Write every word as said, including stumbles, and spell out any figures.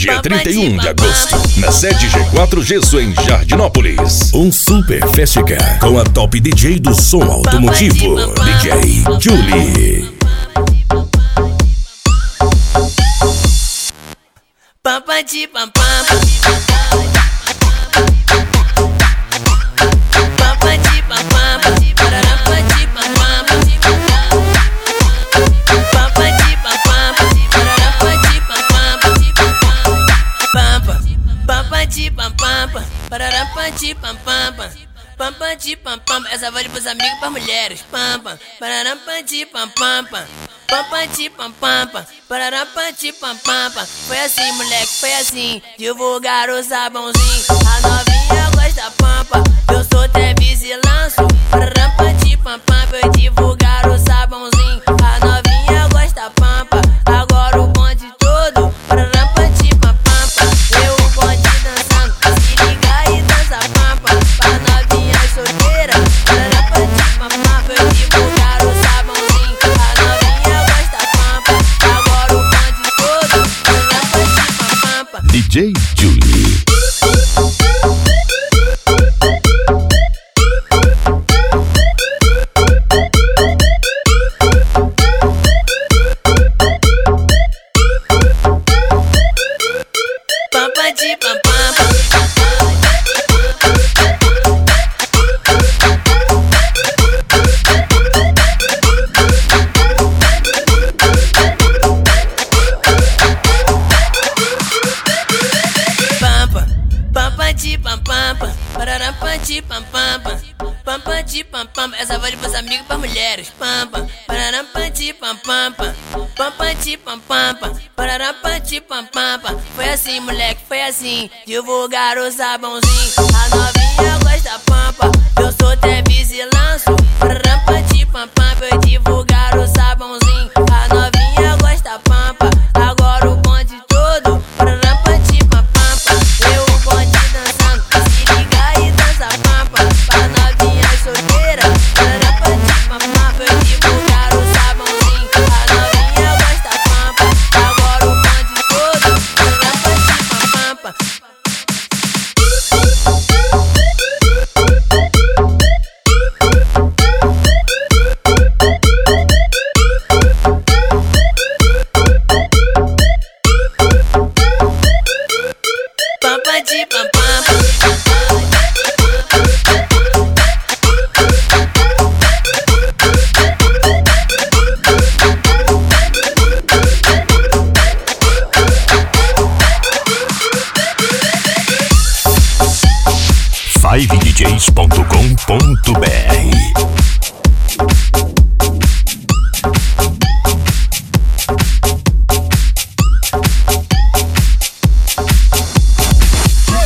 dia trinta e um de agosto, na sede G quatro Gesso em Jardinópolis. Um super festival com a top D J do som automotivo, D J Julie. Papati pam pam. Papati pam pam. Pararapati pam pam. Papati pam pam. Pararapati pam pam. Pampa. Papati pam pam. Pararapati pam pam. Pampati pam pam. Essa vale pros amigos, pras mulheres. Pampa. Pararapati pam pam. Pampati pam pam, pararapati pam pam. Foi assim, moleque, foi assim. Divulgar o sabãozinho. A novinha gosta pampa. Eu sou Tevis e lanço. Pararapati pam pam. Eu divulgar o sabãozinho. A novinha gosta pampa. Agora o bonde todo. Pararapati pam pam. Eu o bonde dançando. Se liga e dança pampa. Pra novinha solteira. Pararapati pam pam. Eu divulgar o sabãozinho. A novinha D J Julie. Pampati pam pam. Pampati pam pam, pararapati pam pam, pampati pam pam. Essa vale pros amigos, pras mulheres. Pampa, pararapati pam pam, pampati pam pam, pararapati pam pam. Foi assim, moleque, foi assim. Divulgar o sabãozinho. A novinha gosta pampa. Eu sou Tevis e lanço. Pararapati pam pam. Eu divulgar o sabãozinho. A novinha gosta pampa. Agora o bonde todo. Pararapati pam pam. Eu o bonde dançando. Se liga e dança pampa. Pra novinha solteira. Pararapati pam pam. Eu divulgar o sabãozinho. A novinha gosta pampa. Agora o bonde todo. Pararapati pam pam. Pampati pam pam. five d js ponto com ponto b r